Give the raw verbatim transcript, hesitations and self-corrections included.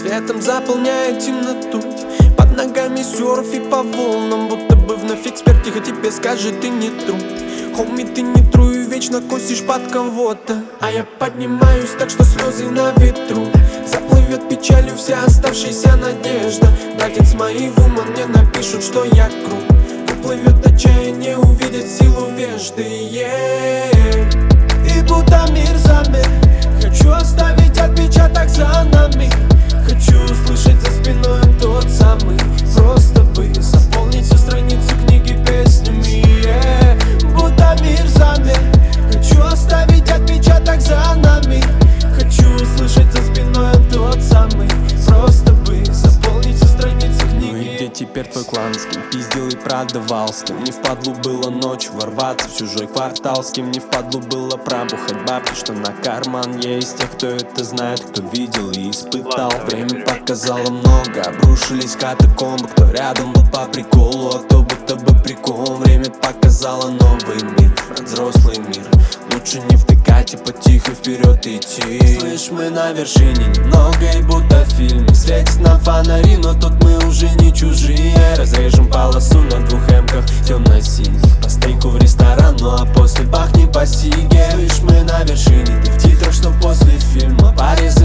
светом заполняя темноту. Под ногами серф и по волнам, будто бы вновь эксперт тихо тебе скажет: ты не труд. Хоми, ты не тру и вечно косишь под кого-то. А я поднимаюсь так, что слезы на ветру. Заплывет печалью вся оставшаяся надежда. Братец мои в ума мне напишут, что я крут. Выплывет отчаяние, увидит силу вежды, yeah. И будто мир замер, хочу оставить отпечаток за нами. Хочу услышать за спиной тот самый. Просто бы заполнить всю страницу книги песнями, yeah. Будто мир замер, хочу оставить отпечаток за нами. Хочу услышать за спиной тот самый. Просто бы заполнить всю страницу книги. Ну и где теперь твой клан, с кем пиздил и продавал? С кем не впадлу было ночью ворваться в чужой квартал? С кем не впадлу было пробухать бабки, что на карман есть? Тех, кто это знает, кто видел и испытал. Время показало много, обрушились катакомбы. Кто рядом был по приколу, а кто будто бы прикол. Время показало новый мир, взрослый мир. Лучше не втыкать и потихо вперед идти. Слышь, мы на вершине, немного и будто в фильме. Светит нам фонари, но тут мы уже не чужие. Разрежем полосу на двух эмках темно-синих. По стейку в ресторан, ну а после бахни по сиге. Слышь, мы на вершине, ты в титрах, что после фильма. Порезай